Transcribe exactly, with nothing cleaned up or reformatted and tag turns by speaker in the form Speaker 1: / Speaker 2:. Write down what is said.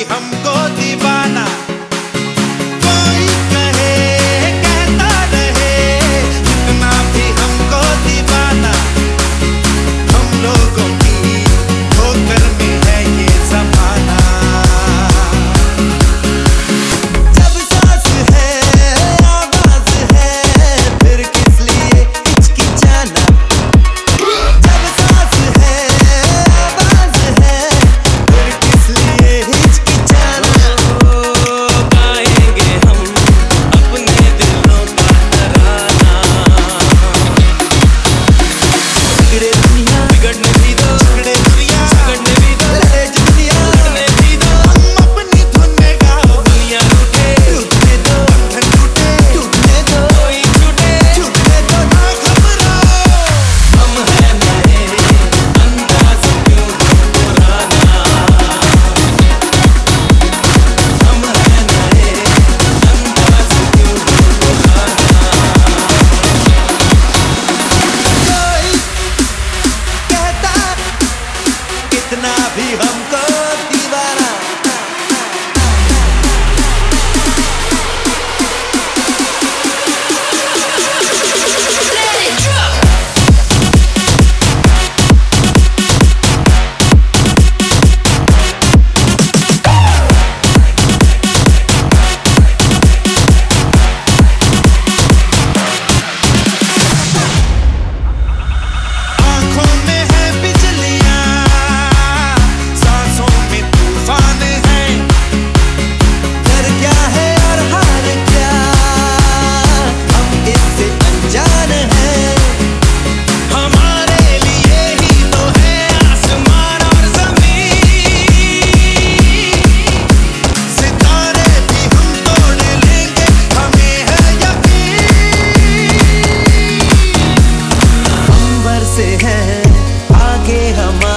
Speaker 1: हमको दीवाना कोई कहे कहता रहे, जितना भी हमको दीवाना हम लोगों की ठोकर में है ये ज़माना। जब सांस है आवाज है फिर किस लिए हिचकिचाना, जब सांस है आवाज है फिर किस लिए हिचकिचाना। गाएंगे हम अपने दिलों का तराना, बिगड़े दुनिया बिगड़ने भी दो, बिगड़े दुनिया बिगड़ने भी दो, लड़े दुनिया लड़ने भी दो, हम अपनी धुन में गाओ। दुनिया टूटे टूटने दो, बंधन टूटे टूटने दो, कोई छूटे छूटने दो, ना घबराओ। हम हैं नए अंदाज़ क्यों हो पुराना, हम हैं नए अंदाज़ क्यों हो पुराना। कोई कहता कितना भी हमको दीवाना,
Speaker 2: Let it drop.
Speaker 1: आँखों में है बिजलियाँ, सांसों में तूफान है, डर क्या है और हार क्या, हम इससे अनजान हैं। हमारे लिए ही तो है आसमान और ज़मीन, सितारे भी हम तोड़ लेंगे हमें है यकीन। अंबर से है आगे हमारे